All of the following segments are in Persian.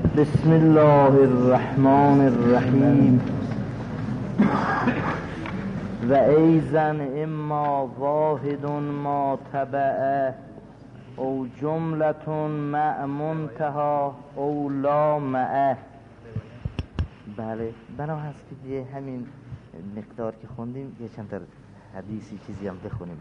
بسم الله الرحمن الرحیم. و ایزن اما واحد ما تبعه او جملتون مع منتها او لا معه. بله، بنا هست که دیگه همین مقدار که خوندیم یه چند در حدیثی چیزی هم بخونیم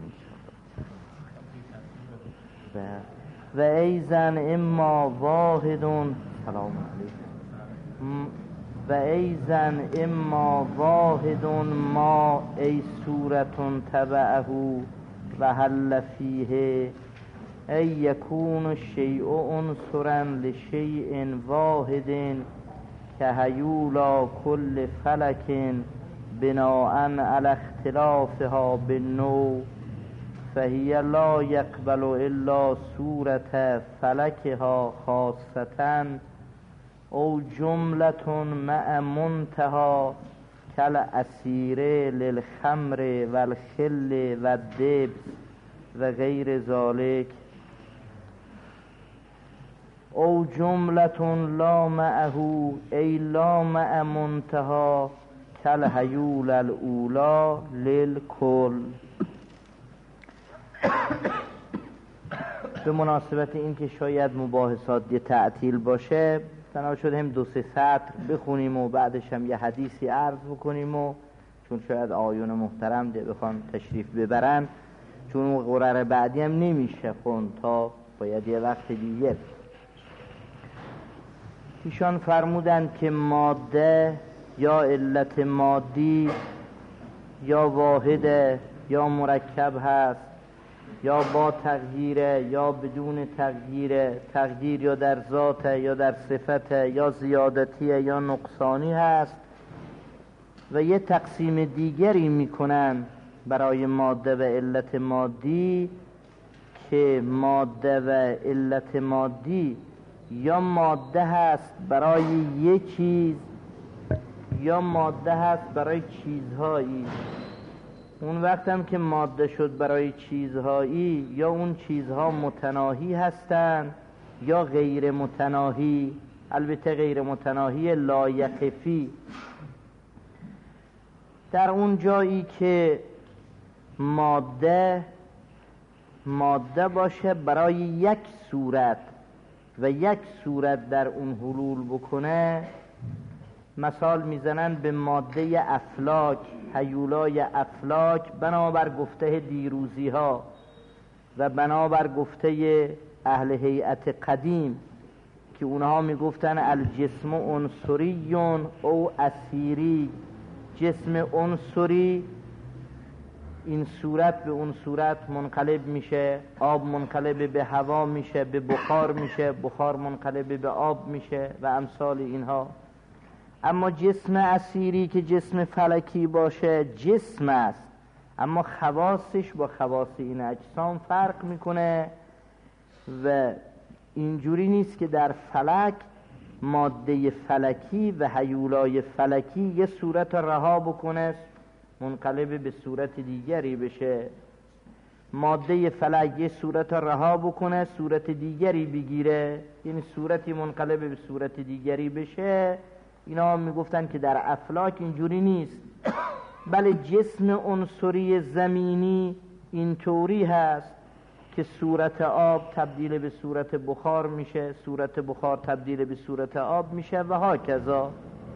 انشاءالله. و ایزن اما واحد، سلام علیکم. و ایزن اما واحد ما ای صورتون تبعه و حل فیه ای یکون الشیء عنصرا لشیء واحد که هیولا کل فلک بناء علی اختلافها بالنوع فهی لا یقبل الا صورت فلکها خاصة او جملتون مع منتها کل اسیره للخمر والخل والدبس و غیر ذالک او جملتون لا معه ای لا مع منتها کل هیول الاولا للکل. به مناسبت این که شاید مباحثات یه تعطیل باشه بنا شد هم 2-3 سطر بخونیم و بعدش هم یه حدیثی عرض بکنیم و چون شاید آیون محترم ده بخوان تشریف ببرن، چون اون قرار بعدی هم نمیشه خون تا باید یه وقت دیگه. ایشان فرمودن که ماده یا علت مادی یا واحده یا مرکب هست، یا با تغییره یا بدون تغییره، تغییر یا در ذات یا در صفت یا زیادتی یا نقصانی هست. و یه تقسیم دیگری میکنن برای ماده و علت مادی که ماده و علت مادی یا ماده هست برای یه چیز یا ماده هست برای چیزهایی. اون وقت هم که ماده شد برای چیزهایی، یا اون چیزها متناهی هستند یا غیر متناهی، البته غیر متناهی لایخفی. در اون جایی که ماده باشه برای یک صورت و یک صورت در اون حلول بکنه، مثال میزنن به ماده افلاک، هیولای افلاک، بنابر گفته دیروزی ها و بنابر گفته اهل هیئت قدیم که اونها میگفتن الجسم عنصری او اسیری. جسم عنصری این صورت به اون صورت منقلب میشه، آب منقلب به هوا میشه، به بخار میشه، بخار منقلب به آب میشه و امثال اینها. اما جسم اسیری که جسم فلکی باشه جسم است، اما خواصش با خواص این اجسام فرق میکنه و اینجوری نیست که در فلک ماده فلکی و هیولای فلکی یه صورت رها بکنه منقلب به صورت دیگری بشه. ماده فلک یه صورت رها بکنه صورت دیگری بگیره، یعنی صورتی منقلب به صورت دیگری بشه. اینا میگفتن که در افلاک اینجوری نیست، بله جسم عنصری زمینی اینطوری هست که صورت آب تبدیل به صورت بخار میشه، صورت بخار تبدیل به صورت آب میشه و هاکذا.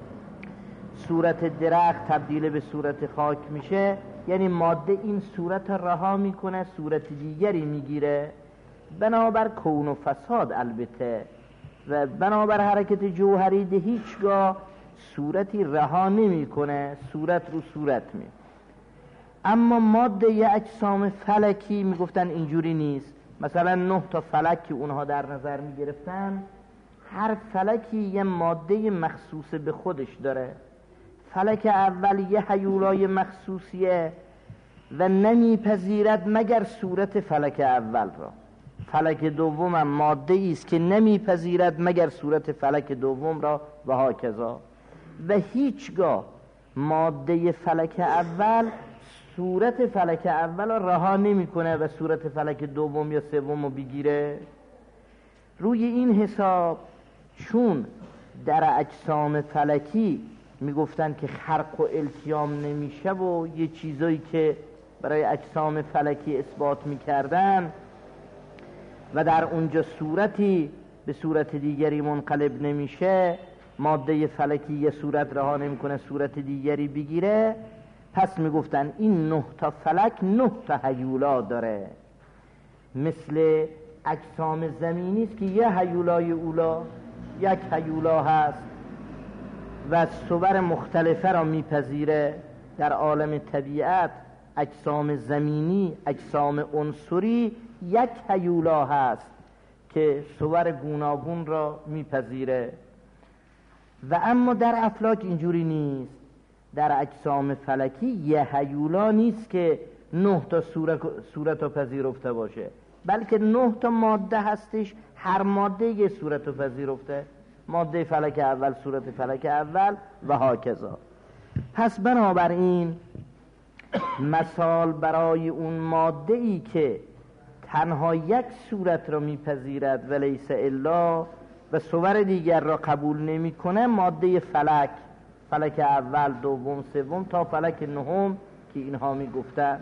صورت درخت تبدیل به صورت خاک میشه، یعنی ماده این صورت رها میکنه صورت دیگری میگیره بنابر کون و فساد البته، و بنابر حرکت جوهری ده هیچگاه صورتی رها نمیکنه، صورت رو صورت می. اما ماده اجسام فلکی میگفتن اینجوری نیست. مثلا 9 تا فلک که اونها در نظر میگرفتن، هر فلکی یه ماده مخصوص به خودش داره. فلک اول یه هیولای مخصوصیه و نمیپذیرد مگر صورت فلک اول را. فلک دوم هم ماده ایست که نمیپذیرد مگر صورت فلک دوم را و هاکذا. و هیچگاه ماده فلک اول صورت فلک اول را رها نمیکنه و صورت فلک دوم یا سوم رو بگیره. روی این حساب چون در اجسام فلکی میگفتن که خرق و التیام نمیشه و یه چیزایی که برای اجسام فلکی اثبات میکردن و در اونجا صورتی به صورت دیگری منقلب نمیشه، ماده فلکی یه صورت رها نمیکنه صورت دیگری بگیره، پس میگفتن این 9 تا فلک 9 تا هیولا داره، مثل اجسام زمینی است که یه هیولای اولا یک هیولا هست و صور مختلفه را میپذیره. در عالم طبیعت اجسام زمینی، اجسام عنصری یک هیولا هست که صور گوناگون را میپذیره. و اما در افلاک اینجوری نیست، در اجسام فلکی یه هیولا نیست که 9 تا صورت رو پذیرفته باشه، بلکه 9 تا ماده هستش، هر ماده یه صورت رو پذیرفته، ماده فلک اول صورت فلک اول و هاکذا. پس بنابراین مثال برای اون ماده ای که تنها یک صورت را میپذیرد و لیس الا و صور دیگر را قبول نمیکنه، ماده فلک، فلک اول، دوم، سوم تا فلک نهم که اینها میگفتن.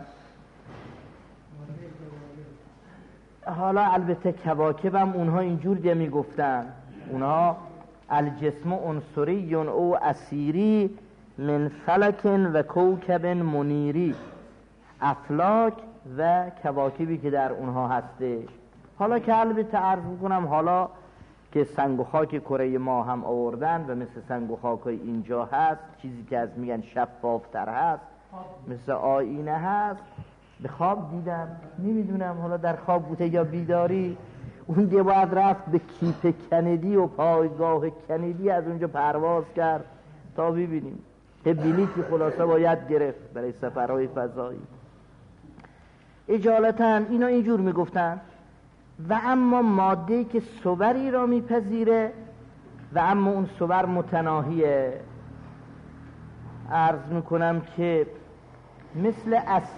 حالا البته کواکب هم اونها اینجور دیگه میگفتن، اونها الجسم عنصری او اسیری من فلک و کوکب منیری، افلاک و کواکبی که در اونها هستش. حالا که البته عرض میکنم حالا که سنگ و خاک کره ما هم آوردن و مثل سنگ و خاک اینجا هست، چیزی که از میگن شفافتر هست، مثل آینه هست. به خواب دیدم، نمیدونم حالا در خواب بوده یا بیداری، اون دیگه باید رفت به کیپ کندی و پایگاه کندی، از اونجا پرواز کرد تا ببینیم. بلیطی خلاصه باید گرفت برای سفرهای فضایی. اجالتا اینا اینجور میگفتن. و اما ماده که صوری را میپذیره و اما اون صور متناهیه، عرض میکنم که مثل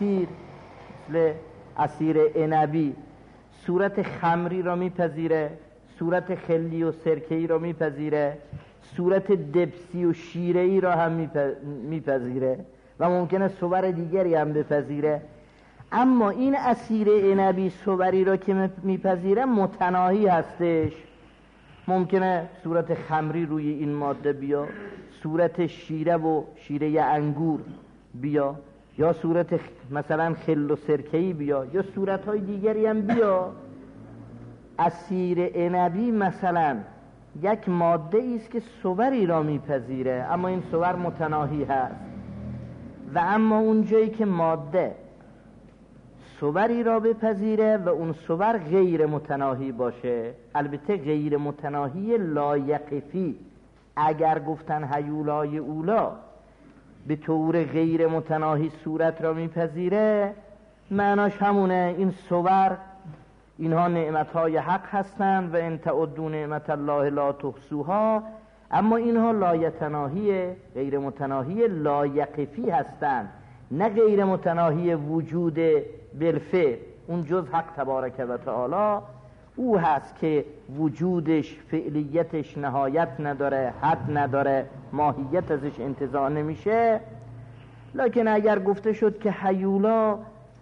عصیر عنبی صورت خمری را میپذیره، صورت خلی و سرکه‌ای را میپذیره، صورت دبسی و شیره‌ای را هم میپذیره و ممکنه صور دیگری هم بپذیره. اما این عصیر عنبی صوری را که میپذیره متناهی هستش، ممکنه صورت خمری روی این ماده بیا، صورت شیره و شیره انگور بیا، یا صورت مثلا خل و سرکه‌ای بیا، یا صورت‌های دیگری هم بیا. عصیر عنبی مثلا یک ماده است که صوری را میپذیره، اما این صور متناهی هست. و اما اون جایی که ماده صوری را بپذیره و اون صور غیر متناهی باشه، البته غیر متناهی لایقفی، اگر گفتن هیولای اولا به طور غیر متناهی صورت را میپذیره، معناش همونه، این صور اینها نعمتهای حق هستند و ان تعدوا نعمت الله لا تحصوها، اما اینها لایتناهی، غیر متناهی لایقفی هستند، نه غیر متناهی وجود بالفعل. اون جز حق تبارک و تعالی او هست که وجودش، فعلیتش نهایت نداره، حد نداره، ماهیت ازش انتزاع نمیشه. لکن اگر گفته شد که هیولا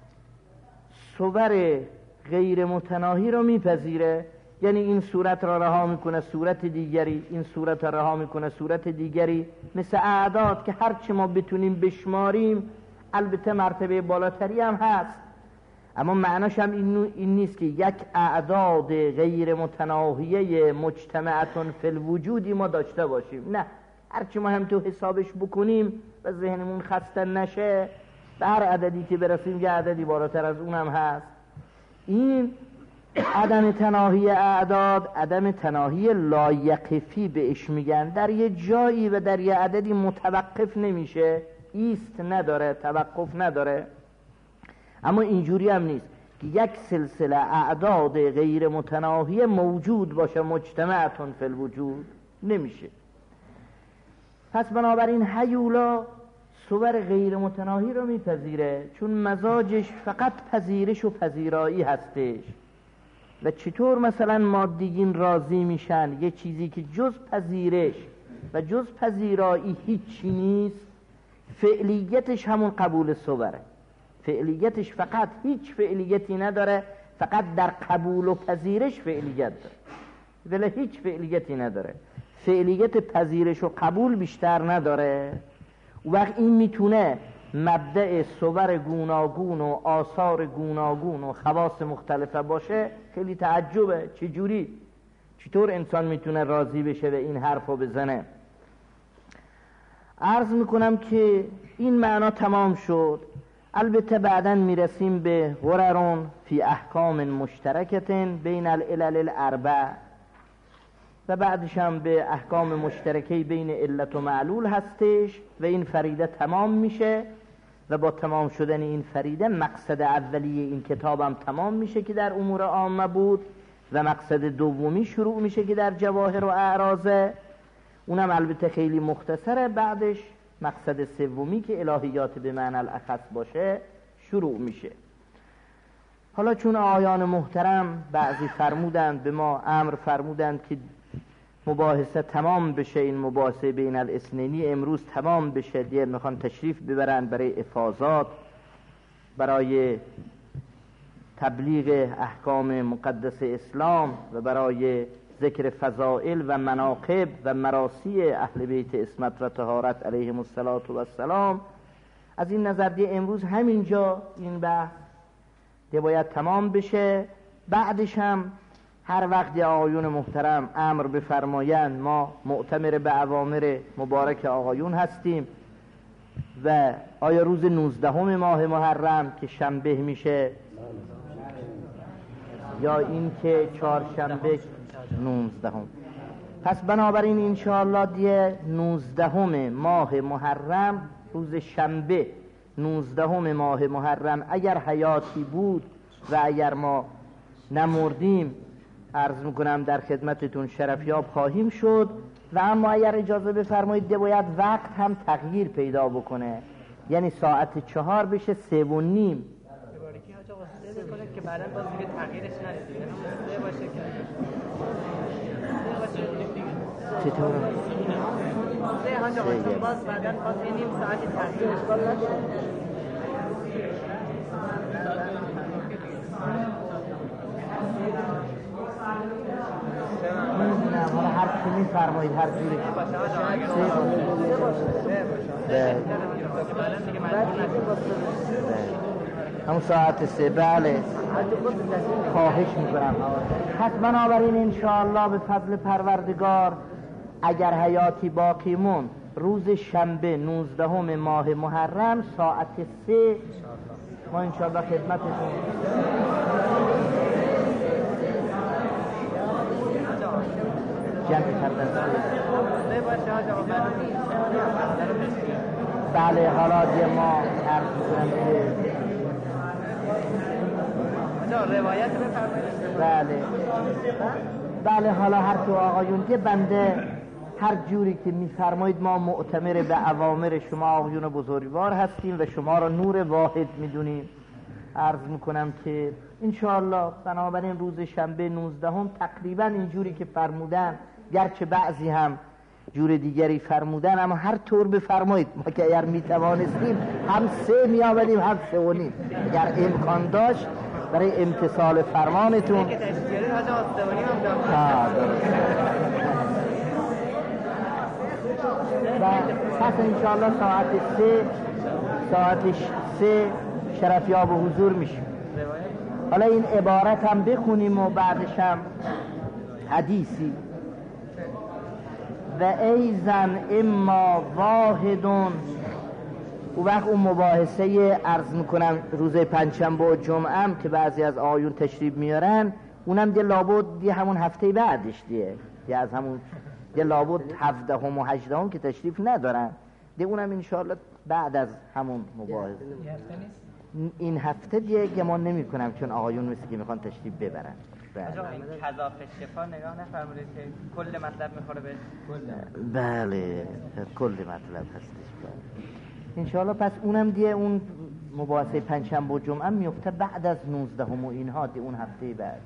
صور غیر متناهی را میپذیره، یعنی این صورت را رها میکنه صورت دیگری، این صورت را رها میکنه صورت دیگری، مثل اعداد که هرچی ما بتونیم بشماریم، البته مرتبه بالاتری هم هست، اما معناش هم این نیست که یک اعداد غیر متناهیه مجتمعتون فی الوجودی ما داشته باشیم. نه، هرچی ما هم تو حسابش بکنیم و ذهنمون خسته نشه، به هر عددی که برسیم یه عددی بالاتر از اونم هست. این عدم تناهی اعداد، عدم تناهی لایقفی بهش میگن. در یه جایی و در یه عددی متوقف نمیشه، ایست نداره، توقف نداره. اما اینجوری هم نیست که یک سلسله اعداد غیر متناهی موجود باشه مجتمعتون فی الوجود، نمیشه. پس بنابراین هیولا صور غیر متناهی رو میپذیره، چون مزاجش فقط پذیرش و پذیرایی هستش. و چطور مثلا مادیین راضی میشن یه چیزی که جز پذیرش و جز پذیرایی هیچی نیست، فعلیتش همون قبول صوره، فعلیتش فقط هیچ فعلیتی نداره، فقط در قبول و پذیرش فعلیت داره، ولی هیچ فعلیتی نداره، فعلیت پذیرش و قبول بیشتر نداره. وقت این میتونه مبدأ صور گوناگون و آثار گوناگون و خواص مختلفه باشه، خیلی تعجبه چطور انسان میتونه راضی بشه و این حرفو بزنه. عرض میکنم که این معنا تمام شد. البته بعداً میرسیم به غررون فی احکام مشترکتن بین العلل الاربع و بعدش هم به احکام مشترکی بین علت و معلول هستش و این فریده تمام میشه و با تمام شدن این فریده مقصد اولیه این کتابم تمام میشه که در امور عامه بود و مقصد دومی شروع میشه که در جواهر و اعراضه، اونم البته خیلی مختصره. بعدش مقصد سومی که الهیات به معنی الاخص باشه شروع میشه. حالا چون آیان محترم بعضی فرمودند، به ما امر فرمودند که مباحثه تمام بشه، این مباحثه بین الاثنینی امروز تمام بشه، دیگه میخوان تشریف ببرن برای افاضات، برای تبلیغ احکام مقدس اسلام و برای ذکر فضائل و مناقب و مراسی اهل بیت عصمت و طهارت علیهم السلام. از این نظر دیگه امروز همینجا این بحث دیگه باید تمام بشه. بعدش هم هر وقت آقایون محترم امر بفرمایند ما معتمر به اوامر مبارک آقایون هستیم و آیا روز 19 ماه محرم که شنبه میشه یا این که چهارشنبه 19، پس بنابراین انشاءالله دیگه 19 ماه محرم روز شنبه 19 ماه محرم اگر حیاتی بود و اگر ما نمردیم عرض میکنم در خدمتتون شرفیاب خواهیم شد. و اما اگر اجازه بفرمایید ده باید وقت هم تغییر پیدا بکنه، یعنی ساعت 4 بشه 3:30. که بعداً باز دیگه تغییرش ندید، یعنی سه باشه که چطور؟ سه حاج آقا چون باز بعداً باز نیم ساعتی تغییرش باز نشه. نه حالا هر چی میفرمایید هر جوری همون ساعت 3. بله خواهش میکنم. پس بنابراین انشاءالله به فضل پروردگار اگر حیاتی باقی مون روز شنبه 19 ماه محرم ساعت 3 ما انشاءالله خدمتتون جمع کردن. بله حالا دیگه ما عرض میکنم که روایت بفرمایید. بله حالا هر تو آقایون که بنده هر جوری که میفرمایید ما معتمر به اوامر شما آقایون بزرگوار هستیم و شما را نور واحد میدونیم. عرض میکنم که انشاءالله بنابراین روز شنبه 19 تقریبا اینجوری که فرمودن، گرچه بعضی هم جور دیگری فرمودن، اما هر طور بفرمایید ما که اگر میتوانستیم هم 3 میآوریم هم 3:30 اگر امکان داشت برای امتثال فرمانتون. پس انشاءالله ساعت 3 شرفیاب و حضور میشیم. حالا این عبارت هم بخونیم و بعدش هم حدیثی. و ایزن اما واحدون. او وقت اون مباحثه عرض میکنم روز پنجشنبه و جمعه هم که بعضی از آیون تشریف میارن، اونم دیگه لابد دیگه همون هفته بعدش دیگه از همون دیگه لابد 17 و 18 که تشریف ندارن دیگه، اونم انشاءالله بعد از همون مباحثه. این هفته دیگه ما نمی کنم چون آقایون مثل که میخوان تشریف ببرن. این کذاف شفا نگاه نفرمودید که کل مطلب میخوره به بله کل مطلب هستش. انشاءالله پس اونم دیگه اون مباحثه پنجشنبه و جمعه میفته بعد از 19 و اینها دیگه اون هفته بعدی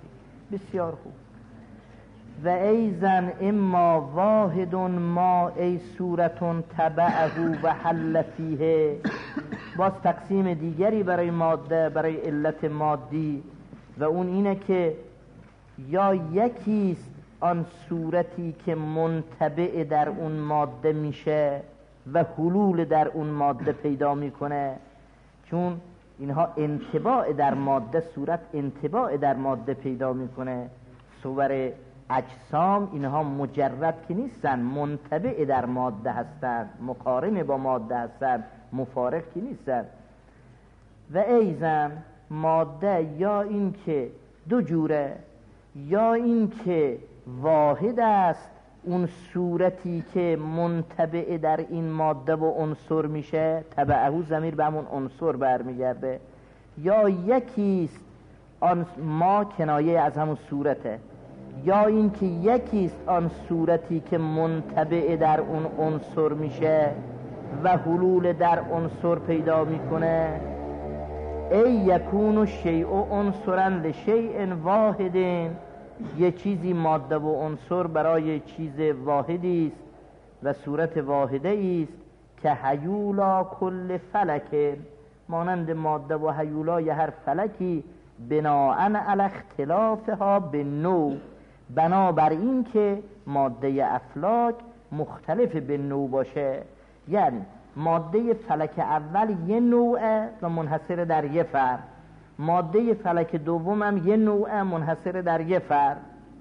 بسیار خوب. و ایزن اما واحد ما ای صورتون تبعه و حل فیه، باز تقسیم دیگری برای ماده، برای علت مادی، و اون اینه که یا یکیست آن صورتی که منتبع در اون ماده میشه و حلول در اون ماده پیدا میکنه، چون اینها انطباع در ماده، صورت انطباع در ماده پیدا میکنه. صور اجسام اینها مجرد که نیستن، منطبع در ماده هستند، مقارن با ماده هستند، مفارق که نیستن. و ایزن ماده یا این که دو جوره، یا این که واحد است اون صورتی که منطبع در این ماده و عنصر میشه، تبعه ضمیر به همون عنصر برمیگرده، یا یکیست آن ما کنایه از همون صورته، یا این که یکیست آن صورتی که منطبع در اون عنصر میشه و حلول در عنصر پیدا میکنه. ای یکون الشیء عنصرا لشیء واحد، یه چیزی ماده و عنصر برای چیز واحدی است و صورت واحده است، که هیولا کل فلک، مانند ماده و هیولای هر فلکی، بناءً علی اختلافها به نوع، بنابر این که ماده افلاک مختلف به نوع باشه. یعنی ماده فلک اول یه نوعه و منحصر در یه فرد، ماده فلک دوم هم یه نوعه منحصر در یه فرد.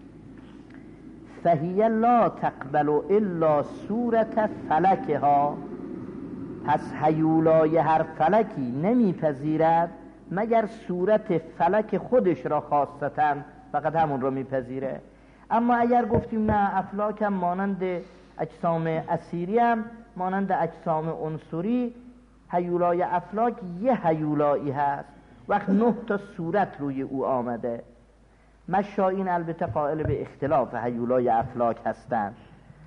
فهی لا تقبل الا صورت فلکها، پس هیولای هر فلکی نمیپذیرد مگر صورت فلک خودش را خاصتاً، فقط همون را میپذیره. اما اگر گفتیم نه، افلاک هم مانند اجسام اسیری هم مانند اجسام عنصری، هیولای افلاک یه هیولایی هست، وقت 9 تا صورت روی او آمده. مشایین البته قائل به اختلاف هیولای افلاک هستند.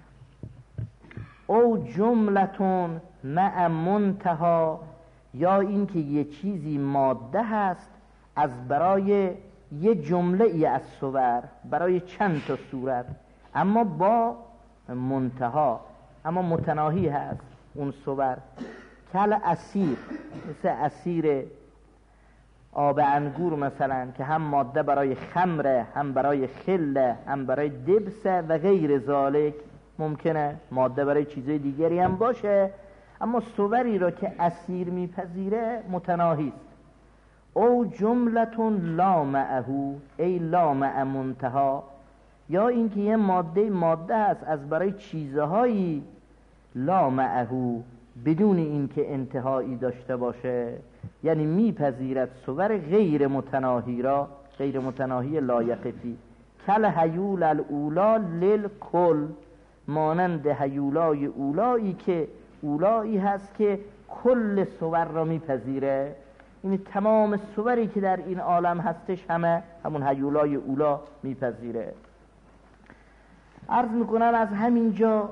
او جملتون مع منتها، یا اینکه یه چیزی ماده هست از برای یه جمله ای از صور، برای چند تا صورت، اما با منتها، اما متناهی هست اون صور. کل اسیر، مثل اسیر آب انگور مثلا، که هم ماده برای خمره، هم برای خله، هم برای دبسه و غیر ذالک. ممکنه ماده برای چیزای دیگری هم باشه، اما صوری را که اسیر میپذیره متناهی است. او جملتون لا معهو، ای لا مع منتها، یا اینکه یه ماده هست از برای چیزهایی، لا معهو، بدون اینکه انتهایی داشته باشه، یعنی میپذیرد صور غیر متناهی را، غیر متناهی لایقفی. کل هیول الاولا للکل، مانند هیولای اولایی که اولایی هست که کل صور را میپذیره، این تمام صوری که در این عالم هستش همون هیولای اولا میپذیره. عرض میکنم از همینجا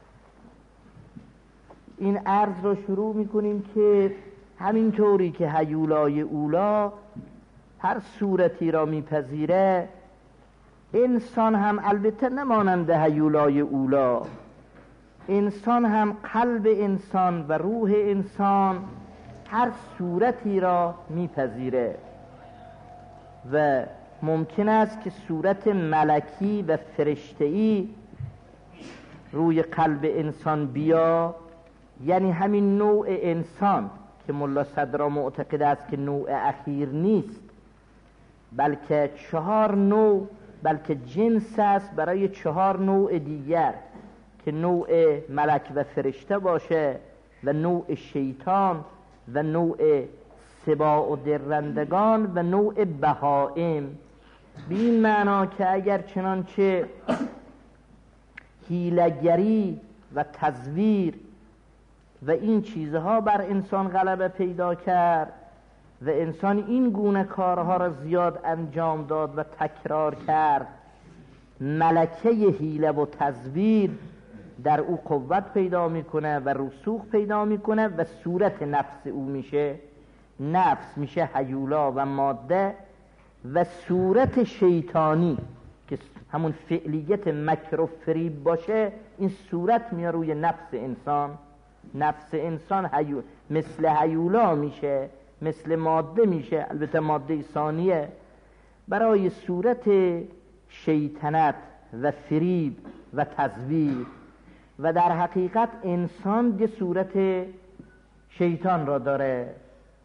این عرض رو شروع میکنیم که همینطوری که هیولای اولا هر صورتی را میپذیره، انسان هم البته نمانند هیولای اولا، انسان هم قلب انسان و روح انسان هر صورتی را میپذیره و ممکن است که صورت ملکی و فرشته‌ای روی قلب انسان بیا، یعنی همین نوع انسان که ملا صدرا معتقد است که نوع اخیر نیست، بلکه 4 نوع، بلکه جنس است برای 4 نوع دیگر، که نوع ملک و فرشته باشه و نوع شیطان و نوع سباع و درندگان و نوع بهائم. به این معنا که اگر چنانچه حیله‌گری و تزویر و این چیزها بر انسان غلبه پیدا کرد و انسان این گونه کارها را زیاد انجام داد و تکرار کرد، ملکه حیله و تزویر در او قوت پیدا میکنه و رسوخ پیدا میکنه و صورت نفس او میشه، نفس میشه هیولا و ماده و صورت شیطانی که همون فعلیت مکر و فریب باشه، این صورت میاد روی نفس انسان. نفس انسان مثل هیولا میشه، مثل ماده میشه، البته ماده ثانیه، برای صورت شیطنت و فریب و تزویر. و در حقیقت انسان یه صورت شیطان را داره،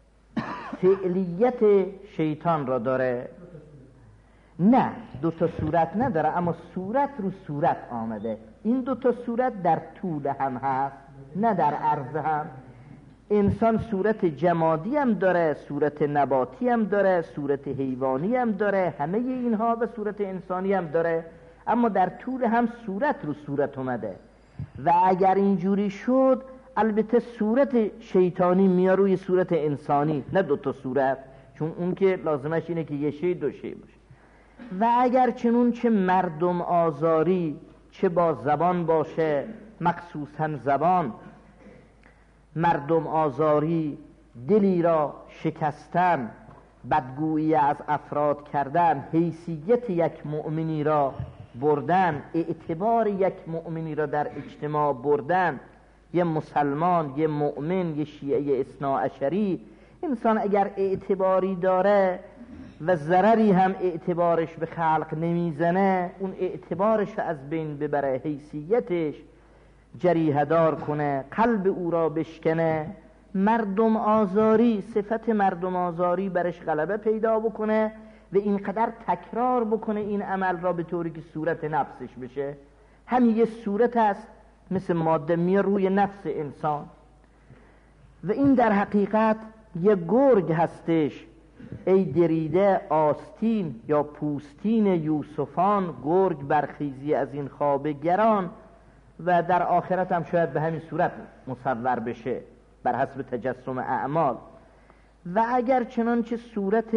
فعلیت شیطان را داره. نه، دو تا صورت نداره، اما صورت رو صورت آمده. این دو تا صورت در طول هم هست، نه در عرض هم. انسان صورت جمادی هم داره، صورت نباتی هم داره، صورت حیوانی هم داره، همه اینها و صورت انسانی هم داره، اما در طول هم صورت رو صورت اومده. و اگر اینجوری شد، البته صورت شیطانی میاد روی صورت انسانی، نه دو تا صورت، چون اون که لازمش اینه که یه شی دو شی باشه. و اگر چنون چه مردم آزاری، چه با زبان باشه، مخصوصا زبان، مردم آزاری، دلی را شکستن، بدگویی از افراد کردن، حیثیت یک مؤمنی را بردن، اعتبار یک مؤمنی را در اجتماع بردن، یه مسلمان، یه مؤمن، یه شیعه اثناعشری، انسان اگر اعتباری داره و ضرری هم اعتبارش به خلق نمیزنه، اون اعتبارش از بین ببره، حیثیتش جریحه دار کنه، قلب او را بشکنه، مردم آزاری، صفت مردم آزاری برش غلبه پیدا بکنه و اینقدر تکرار بکنه این عمل را به طوری که صورت نفسش بشه. همین یه صورت است، مثل ماده میاد روی نفس انسان. و این در حقیقت یه گرگ هستش، ای دریده آستین یا پوستین یوسفان، گرگ برخیزی از این خواب گران. و در آخرت هم شاید به همین صورت مصور بشه بر حسب تجسم اعمال. و اگر چنانچه صورت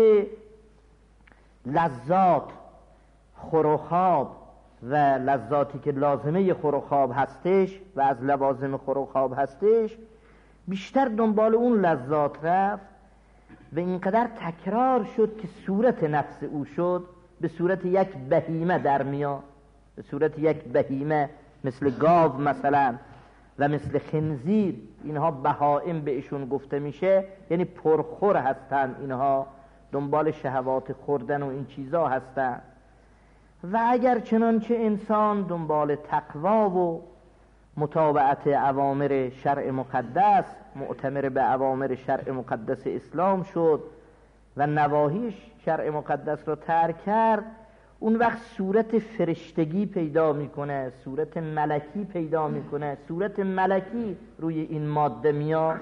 لذات، خور و خواب و لذاتی که لازمه خور و خواب هستش و از لوازم خور و خواب هستش، بیشتر دنبال اون لذات رفت و اینقدر تکرار شد که صورت نفس او شد به صورت یک بهیمه در میاد، به صورت یک بهیمه مثل گاو مثلا و مثل خنزیر. اینها بهائم بهشون گفته میشه، یعنی پرخور هستن، اینها دنبال شهوات خوردن و این چیزا هستن. و اگر چنانچه انسان دنبال تقوا و متابعت اوامر شرع مقدس، معتمر به اوامر شرع مقدس اسلام شد و نواهی شرع مقدس را ترک کرد، اون وقت صورت فرشتگی پیدا میکنه، صورت ملکی پیدا میکنه، صورت ملکی روی این ماده میاد.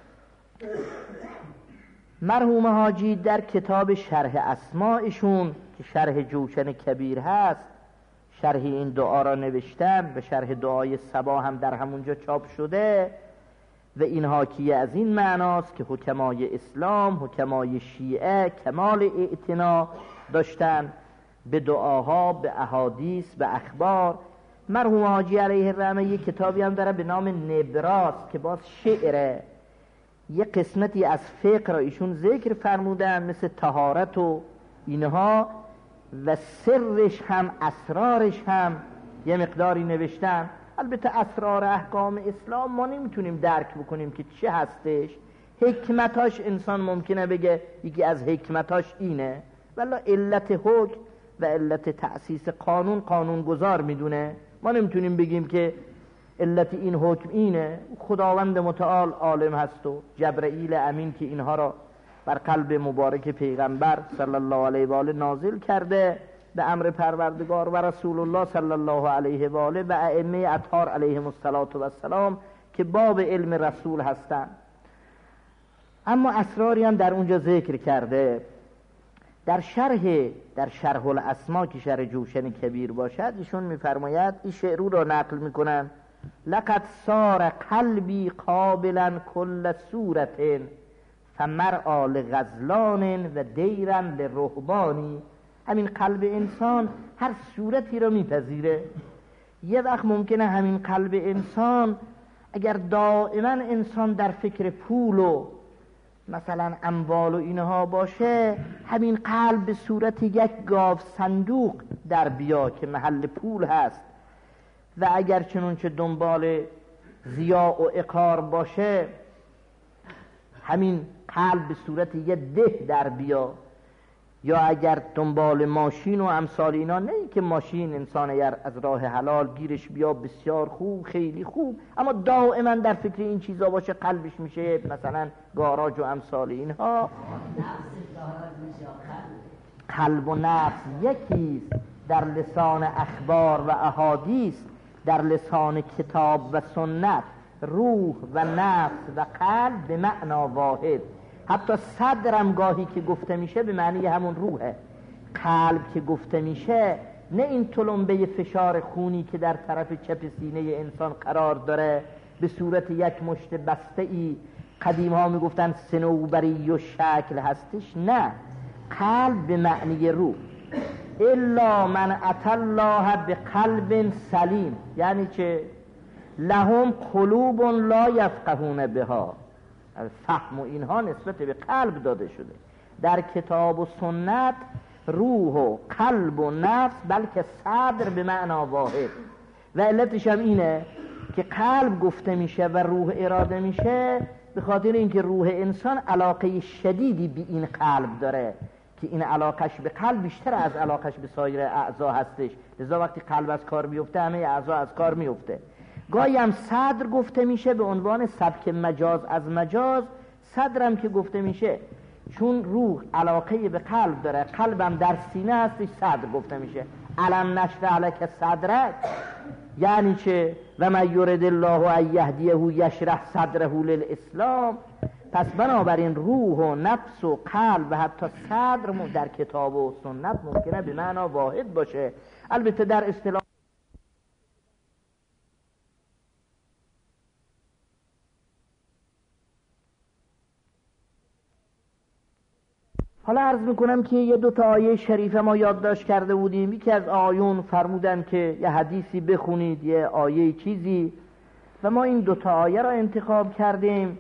مرحوم حاجی در کتاب شرح اسماءشون که شرح جوشن کبیر هست، شرح این دعا را نوشتن و شرح دعای صبا هم در همونجا چاپ شده و این حاکیه از این معناست که حکمای اسلام، حکمای شیعه کمال اعتنا داشتن به دعاها، به احادیث، به اخبار. مرحوم حاجی علیه الرحمه یک کتابی هم داره به نام نبراس که باز شعره، یه قسمتی از فقه را ایشون ذکر فرمودن مثل طهارت و اینها، و سرش هم اسرارش هم یه مقداری نوشتن. البته اسرار احکام اسلام ما نمیتونیم درک بکنیم که چه هستش، حکمتاش انسان ممکنه بگه یکی از حکمتاش اینه، ولی علت حکم و علت تأسیس قانون قانونگذار میدونه. ما نمیتونیم بگیم که علت این حکم اینه. خداوند متعال عالم هست و جبرئیل امین که اینها را بر قلب مبارک پیغمبر صلی الله علیه و آله نازل کرده به امر پروردگار و رسول الله صلی الله علیه و آله و ائمه اطهار علیهم السلام که باب علم رسول هستند. اما اسراری هم در اونجا ذکر کرده. در شرح الاسما که شرح جوشن کبیر باشد، ایشون میفرماید، این شعر را نقل میکنن: لقد صار قلبی قابلا کل صورت فمرعا لغزلان و دیرا لرهبانی. همین قلب انسان هر صورتی را میپذیره. یه وقت ممکنه همین قلب انسان اگر دائما انسان در فکر پول و مثلا اموال و اینها باشه، همین قلب به صورت یک گاو صندوق در بیا که محل پول هست، و اگر چنانچه دنبال ضیاع و عقار باشه، همین قلب به صورت یک ده در بیا. یا اگر دنبال ماشین و امثال اینا، نه که ماشین انسان اگر از راه حلال گیرش بیا بسیار خوب، خیلی خوب، اما دائما در فکر این چیزا باشه، قلبش میشه مثلا گاراژ و امثال اینها. قلب و نفس یکیست، در لسان اخبار و احادیث، در لسان کتاب و سنت، روح و نفس و قلب به معنا واحد. حتی صدرم گاهی که گفته میشه به معنی همون روحه. قلب که گفته میشه نه این تلمبه فشار خونی که در طرف چپ سینه انسان قرار داره به صورت یک مشت بسته ای، قدیم ها میگفتن صنوبری و شکل هستش. نه، قلب به معنی روح. الا من اتى الله بقلب سلیم، یعنی چه؟ لهم قلوب لا یفقهون بها. فهم و اینها نسبت به قلب داده شده. در کتاب و سنت روح و قلب و نفس، بلکه صدر به معنا واحد. و علتش هم اینه که قلب گفته میشه و روح اراده میشه به خاطر اینکه روح انسان علاقه شدیدی به این قلب داره که این علاقش به قلب بیشتر از علاقش به سایر اعضا هستش. لذا وقتی قلب از کار میفته همه اعضا از کار میفته. گاهی هم صدر گفته میشه به عنوان سبک مجاز از مجاز. صدرم که گفته میشه چون روح علاقه به قلب داره، قلبم در سینه هستش، صدر گفته میشه. الم نشرح لک صدرک، یعنی چه؟ و من یرد الله ان یهدیه یشرح صدره للاسلام. پس بنابراین روح و نفس و قلب و حتی صدر در کتاب و سنت ممکنه به معنا واحد باشه. البته در اصطلاح حالا عرض میکنم که یه دو تا آیه شریفه ما یادداشت کرده بودیم. یکی از آیون فرمودن که یه حدیثی بخونید، یه آیه چیزی، و ما این دو تا آیه را انتخاب کردیم.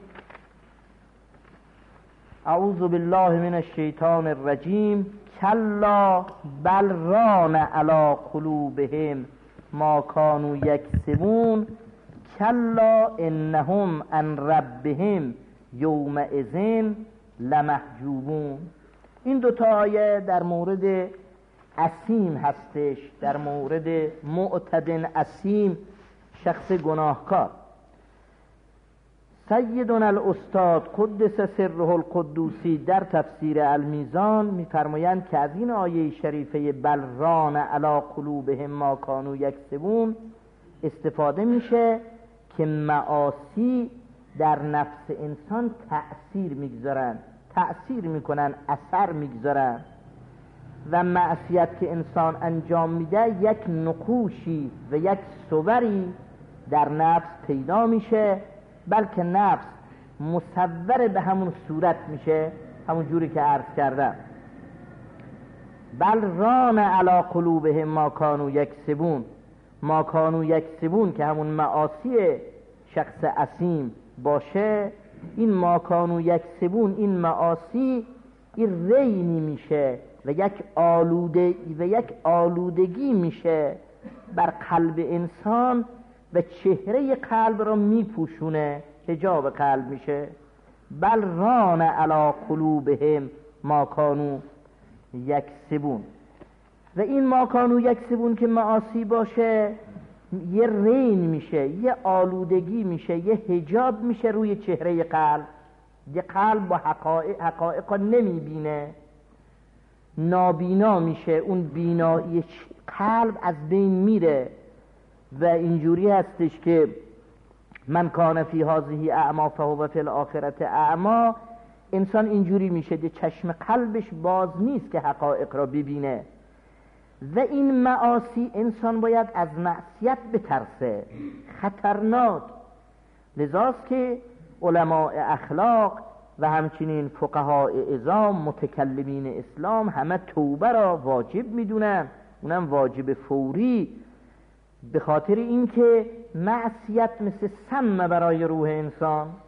اعوذ بالله من الشیطان الرجیم. کلا بل ران علی قلوبهم ما کانوا یکسبون کلا انهم عن ربهم یومئذ لمحجوبون. این دو تا آیه در مورد اسیم هستش، در مورد معتد اسیم، شخص گناهکار. سیدنا الاستاد قدس سره القدوسی در تفسیر المیزان می‌فرمایند که از این آیه شریفه بل ران علی قلوبهم ما کانوا یکسبون استفاده میشه که معاصی در نفس انسان تأثیر میگذارن، تأثیر میکنن، اثر میگذارن، و معصیت که انسان انجام میده یک نقوشی و یک صوری در نفس پیدا میشه، بلکه نفس مصور به همون صورت میشه، همون جوری که عرض کردم. بل ران علی قلوبهم ما کانوا یکسبون، ما کانوا یکسبون که همون معاصی شخص اسیم باشه. این ما کانوا یکسبون، این معاصی، این رینی میشه و یک آلودگی میشه بر قلب انسان و چهره قلب را میپوشونه، حجاب قلب میشه. بل ران علی قلوبهم ما کانوا یکسبون. و این ما کانوا یکسبون که معاصی باشه یه رین میشه، یه آلودگی میشه، یه حجاب میشه روی چهره قلب. یه قلب با حقایق نمیبینه، نابینا میشه، اون بینایی قلب از بین میره. و اینجوری هستش که من کان فی هذه اعما فهو فی الاخرة اعما. انسان اینجوری میشه که چشم قلبش باز نیست که حقایق را ببینه. و این معاصی انسان باید از معصیت بترسه، خطرناک. لذاست که علماء اخلاق و همچنین فقهای عظام متکلمین اسلام همه توبه را واجب میدونن، اونم واجب فوری، به خاطر اینکه معصیت مثل سم برای روح انسان.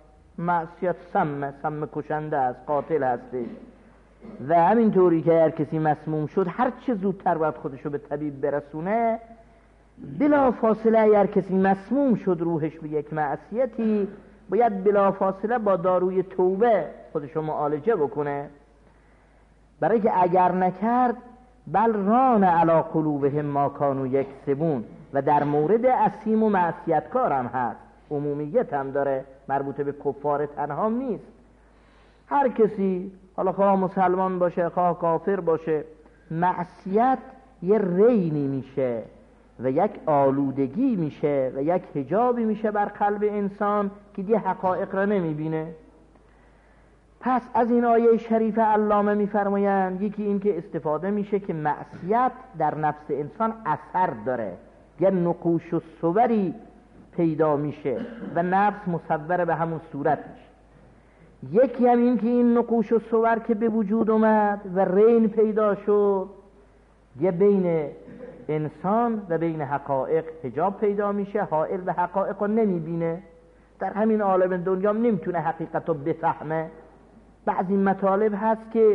معصیت سم کشنده است، قاتل هستش. و همینطوری که هر کسی مسموم شد هر چه زودتر باید خودشو به طبیب برسونه. بلا فاصله هر کسی مسموم شد روحش به یک معصیتی، باید بلا فاصله با داروی توبه خودشو معالجه بکنه، برای که اگر نکرد بل ران علی قلوبهم ما کانوا یکسبون. و در مورد اسیم و معصیتکار هم هست، عمومیت هم داره، مربوط به کفار تنها نیست. هر کسی، حالا خواه مسلمان باشه خواه کافر باشه، معصیت یه رینی میشه و یک آلودگی میشه و یک حجابی میشه بر قلب انسان که دیگه حقایق را نمیبینه. پس از این آیه شریف علامه میفرمایند یکی این که استفاده میشه که معصیت در نفس انسان اثر داره، یه نقوش و صوری پیدا میشه و نفس مصور به همون صورت میشه. یکی هم این که این نقوش و صور که به وجود اومد و رین پیدا شد، یه بین انسان و بین حقایق حجاب پیدا میشه، حائل به حقایق رو نمیبینه، در همین عالم دنیا هم نمیتونه حقیقت رو بفهمه. بعضی مطالب هست که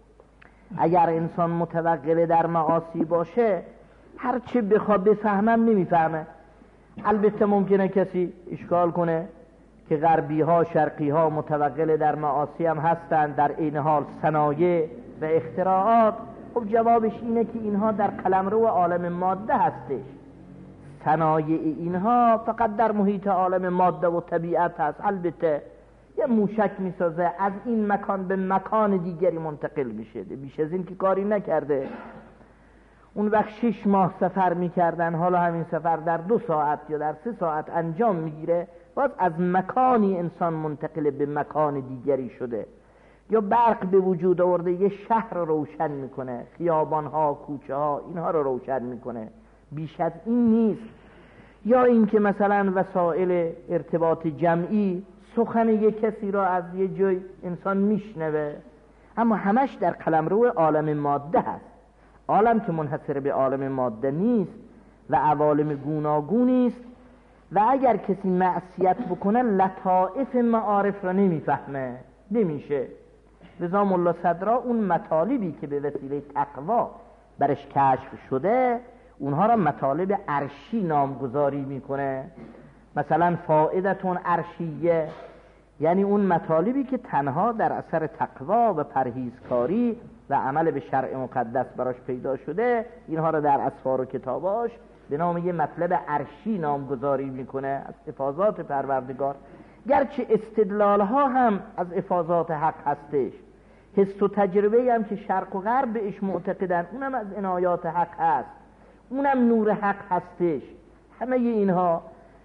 اگر انسان متوغل در معاصی باشه هر چه بخواد بفهمم نمیفهمه. البته ممکنه کسی اشکال کنه که غربی ها شرقی ها متوغل در معاصی هم هستند، در این حال صنایع و اختراعات. خب جوابش اینه که اینها در قلمرو عالم ماده هستش، صنایع اینها فقط در محیط عالم ماده و طبیعت هست. البته یه موشک میسازه از این مکان به مکان دیگری منتقل میشه، بیش از این که کاری نکرده. اون وقت 6 ماه سفر میکردن، حالا همین سفر در 2 ساعت یا در 3 ساعت انجام میگیره، باز از مکانی انسان منتقل به مکان دیگری شده. یا برق به وجود آورده یه شهر رو روشن میکنه، خیابانها کوچه ها اینها رو روشن میکنه، بیش از این نیست. یا این که مثلا وسایل ارتباط جمعی سخن یک کسی را از یه جای انسان میشنوه، اما همش در قلمرو عالم ماده هست. عالم که منحصر به عالم ماده نیست و عوالم گوناگونی است و اگر کسی معصیت بکنه لطائف معارف را نمیفهمه، نمیشه. لذا ملا صدرا اون مطالبی که به وسیله تقوا برش کشف شده اونها را مطالب عرشی نامگذاری میکنه. مثلا فائدتون عرشیه، یعنی اون مطالبی که تنها در اثر تقوا و پرهیزکاری و عمل به شرع مقدس براش پیدا شده، اینها را در اسفار و کتاباش به نام یه مطلب عرشی نامگذاری میکنه از افاضات پروردگار. گرچه استدلال ها هم از افاضات حق هستش، حس و تجربه هم که شرق و غرب بهش معتقدن اونم از عنایات حق هست، اونم نور حق هستش، همه اینها.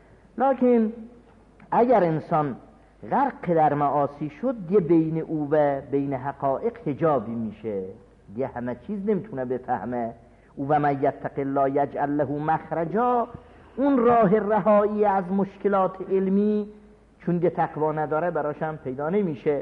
لکن اگر انسان غرق در معاصی شد یه بین او و بین حقایق حجابی میشه، یه همه چیز نمیتونه بفهمه. او و من یتق الله یجعل له مخرجا، اون راه رهایی از مشکلات علمی چون که تقوا نداره براشم پیدا نمیشه.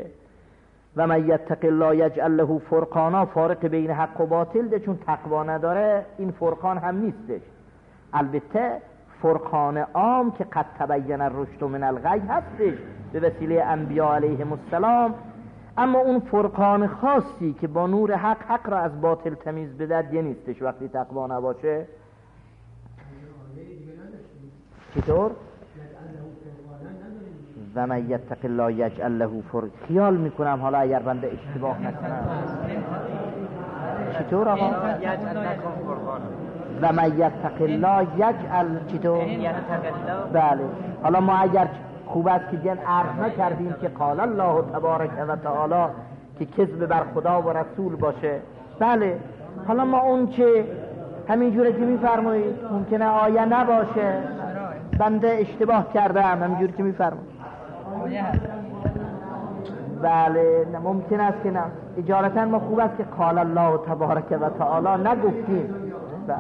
و من یتق الله یجعل له فرقانا، فارق بین حق و باطل ده، چون تقوا نداره این فرقان هم نیستش. البته فرقان عام که قد تبین الرشد من الغی هستش به وسیله انبیاء علیهم السلام، اما اون فرقان خاصی که با نور حق را از باطل تمیز بده دیگه نیستش وقتی تقوا نباشه. چطور؟ و من یتق الله یجعل له فرقانا، خیال میکنم حالا اگر بنده اشتباه نکنم. چطور آقا؟ و من یتق الله یجعل چطور؟ بله. حالا ما اگر خوب است که جن عرض نکردیم که قال الله تبارک و تعالی که کذب بر خدا و رسول باشه. بله. حالا ما اون چه همین جوره که میفرمایید ممکنه آیه نباشه، بنده اشتباه کردم همین که میفرمایید. بله ممکن است که نه، اجالتا ما خوب است که قال الله تبارک و تعالی نگفتیم. بله.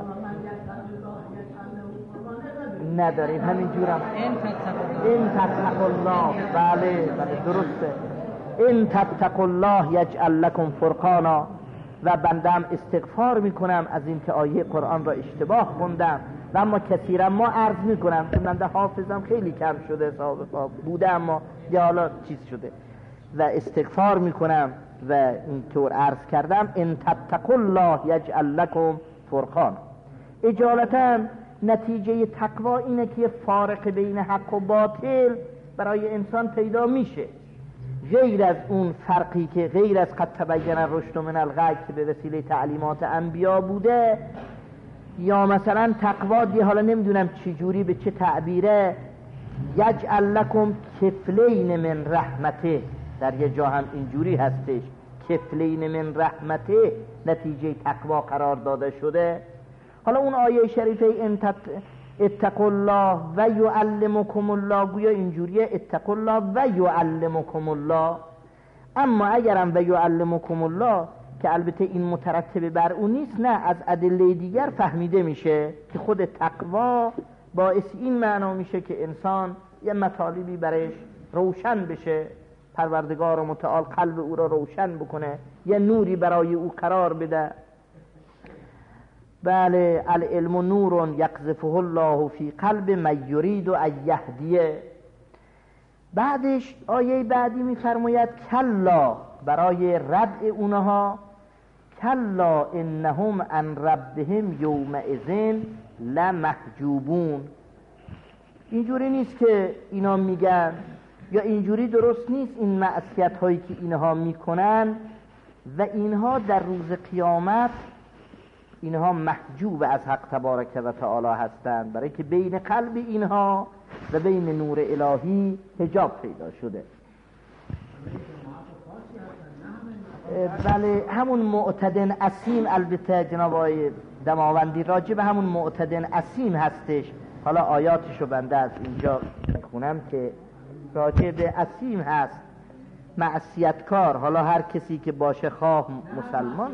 نداریم همین جورم این تتقوا الله. بله درسته. این تتقوا الله یجعل لکم فرقانا. و بندم استغفار میکنم از این که آیه قرآن را اشتباه خوندم و اما کثیرا ما عرض میکنم چون من حافظم خیلی کم شده حساب بوده اما یا حالا چیز شده و استغفار میکنم و اینطور عرض کردم ان تتقوا الله یجعل لکم فرقانا. اجالتا نتیجه تقوا اینه که فارق بین حق و باطل برای انسان پیدا میشه، غیر از اون فرقی که غیر از قد تبین الرشد من الغی که به وسیله تعلیمات انبیا بوده، یا مثلا تقوا دی حالا نمیدونم چجوری به چه تعبیره، یجعل لکم کفلین من رحمته، در یه جا هم اینجوری هستش کفلین من رحمته نتیجه تقوا قرار داده شده. حالا اون آیه شریفه اتقوا الله و یعلمکم الله گویا اینجوریه اتقوا الله و یعلمکم الله، اما اگرم و یعلمکم الله که البته این مترتب بر اون نیست، نه از ادله دیگر فهمیده میشه که خود تقوا باعث این معنا میشه که انسان یه مطالبی برش روشن بشه، پروردگار متعال قلب او را روشن بکنه، یه نوری برای او قرار بده. بله العلم نور یقذفه الله فی قلب من یرید ان یهدیه. بعدش آیه بعدی میفرماید کلا، برای رد اونها، کلا انهم عن ربهم یومئذ لمحجوبون. اینجوری نیست که اینا میگن، یا اینجوری درست نیست این معصیت هایی که اینها میکنن و اینها در روز قیامت اینها محجوب از حق تبارک و تعالی هستند، برای که بین قلب اینها و بین نور الهی حجاب پیدا شده. بله همون معتدن اسیم، البته جناب آقای دماوندی راجع به همون معتدن اسیم هستش. حالا آیاتشو بنده از اینجا خونم که راجع به اسیم هست، معصیتکار، حالا هر کسی که باشه خواه مسلمان.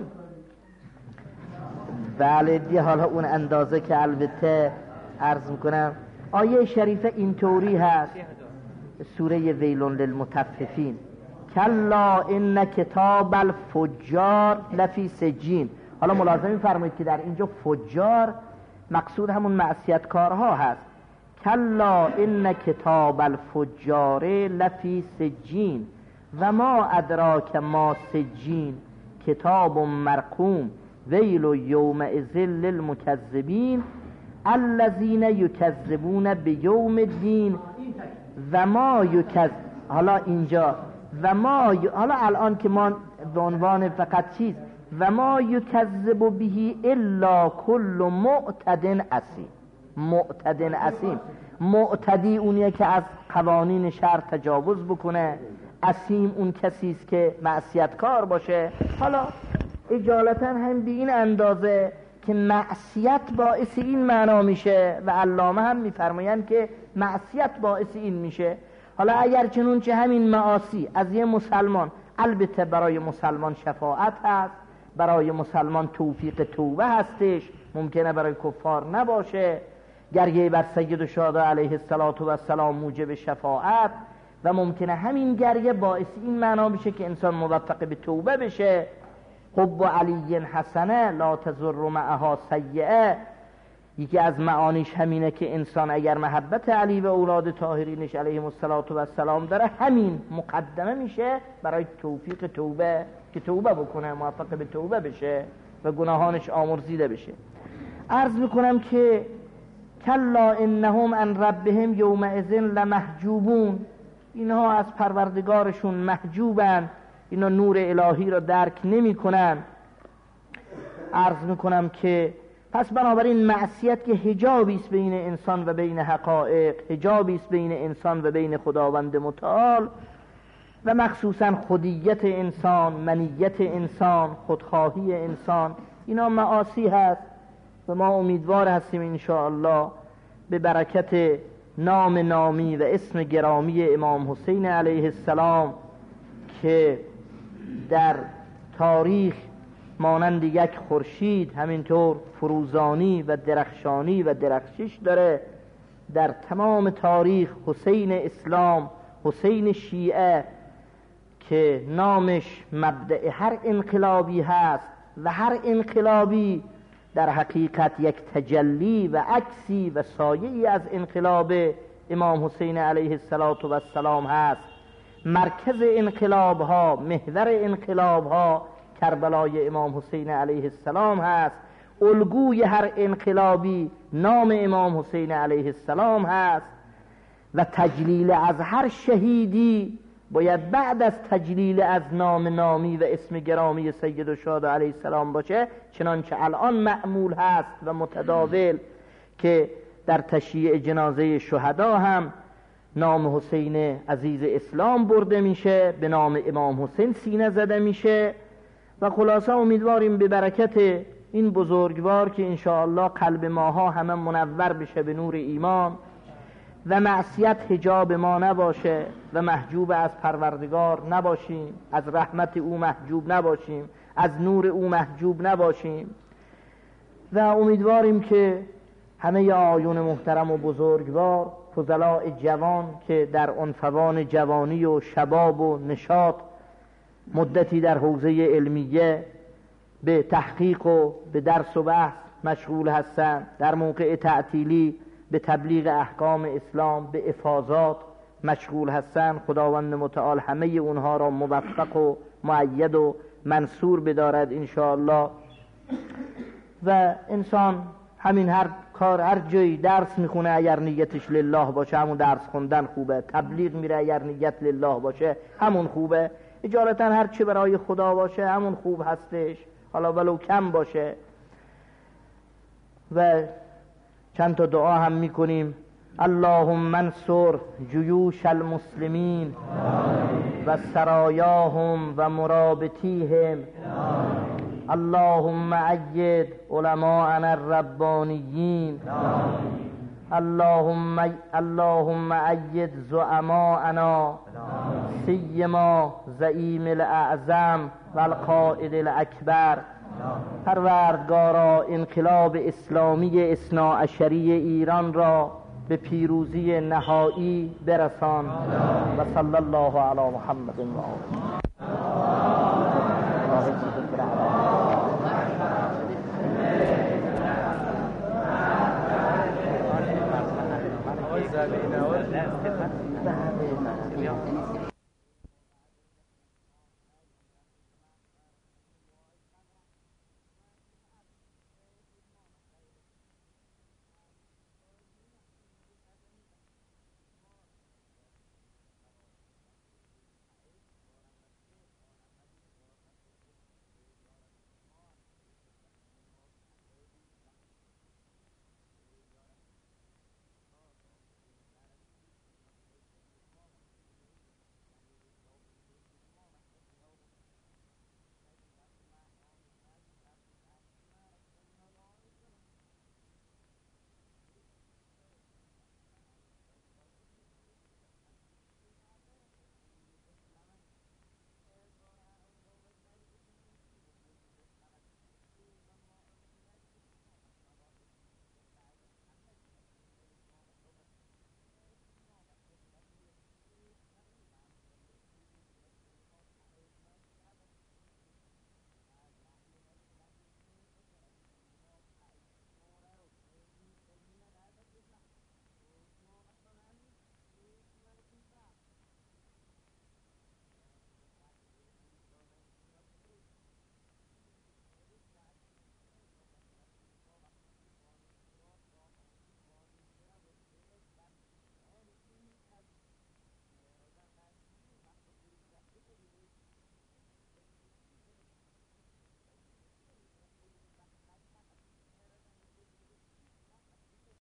بله دی حالا اون اندازه که البته عرض میکنم آیه شریفه اینطوری هست، سوره ویل للمطففین کلا ان کتاب الفجار لفی سجین. حالا ملاحظه فرمایید که در اینجا فجار مقصود همون معصیتکارها هست. کلا ان کتاب الفجار لفی سجین و ما ادراک ما سجین کتاب مرقوم ویل یومئذ للمکذبین الذین یکذبون بیوم الدین و ما حالا اینجا و ما حالا الان که ما به عنوان فقط چیز و ما یکذب بهی الا کل معتد اسیم. معتد اسیم، معتدی اونیه که از قوانین شرع تجاوز بکنه، اسیم اون کسیست که معصیتکار باشه. حالا اجالتا هم به این اندازه که معصیت باعث این معنا میشه و علامه هم میفرمایند که معصیت باعث این میشه. حالا اگر چنونچه همین معاصی از یه مسلمان، البته برای مسلمان شفاعت هست، برای مسلمان توفیق توبه هستش، ممکنه برای کفار نباشه، گریه بر سید الشهدا علیه السلام موجب شفاعت و ممکنه همین گریه باعث این معنا بشه که انسان موفق به توبه بشه. حب علی حسنه لا تضر معها سیئه، یکی از معانیش همینه که انسان اگر محبت علی و اولاد طاهرینش علیهم السلام داره، همین مقدمه میشه برای توفیق توبه که توبه بکنه، موفق به توبه بشه و گناهانش آمرزیده بشه. عرض میکنم که کلا انهم عن ربهم یومئذ لمحجوبون، اینها از پروردگارشون محجوبن، اینا نور الهی را درک نمی کنن. عرض میکنم که پس بنابراین معصیت که حجابی است بین انسان و بین حقایق، حجابی است بین انسان و بین خداوند متعال و مخصوصا خودیت انسان، منیت انسان، خودخواهی انسان، اینا معاصی هست و ما امیدوار هستیم انشاءالله به برکت نام نامی و اسم گرامی امام حسین علیه السلام که در تاریخ مانند یک خورشید همینطور فروزانی و درخشانی و درخشش داره، در تمام تاریخ حسین اسلام، حسین شیعه که نامش مبدأ هر انقلابی هست و هر انقلابی در حقیقت یک تجلی و عکسی و سایه‌ای از انقلاب امام حسین علیه السلام هست. مرکز انقلاب ها، محور انقلاب ها کربلای امام حسین علیه السلام هست. الگوی هر انقلابی نام امام حسین علیه السلام هست و تجلیل از هر شهیدی باید بعد از تجلیل از نام نامی و اسم گرامی سید الشهدا علیه السلام باشه، چنانچه الان معمول هست و متداول که در تشییع جنازه شهدا هم نام حسین عزیز اسلام برده میشه، به نام امام حسین سینه زده میشه. و خلاصه امیدواریم به برکت این بزرگوار که انشاءالله قلب ماها همه منور بشه به نور ایمان و معصیت حجاب ما نباشه و محجوب از پروردگار نباشیم، از رحمت او محجوب نباشیم، از نور او محجوب نباشیم. و امیدواریم که همه آیون محترم و بزرگوار، فضلاء جوان که در عنفوان جوانی و شباب و نشاط مدتی در حوزه علمیه به تحقیق و به درس و بحث مشغول هستند، در موقع تعطیلی به تبلیغ احکام اسلام به افاضات مشغول هستند، خداوند متعال همه اونها را موفق و مؤید و منصور بدارد انشاءالله. و انسان همین هر کار، هر جایی درس میخونه اگر نیتش لله باشه همون درس خوندن خوبه، تبلیغ میره اگر نیت لله باشه همون خوبه، اجالتا هر چی برای خدا باشه همون خوب هستش، حالا ولو کم باشه. و چند تا دعا هم میکنیم: اللهم انصر جیوش المسلمین و سرایاهم و مرابطیهم، اللهم أيد علماءنا الربانيين، اللهم أيد زعماءنا سيما زعيم الأعظم والقائد الأكبر. پروردگارا انقلاب اسلامی اثناعشری ایران را به پیروزی نهایی برسان. و صلی الله علی محمد و آله.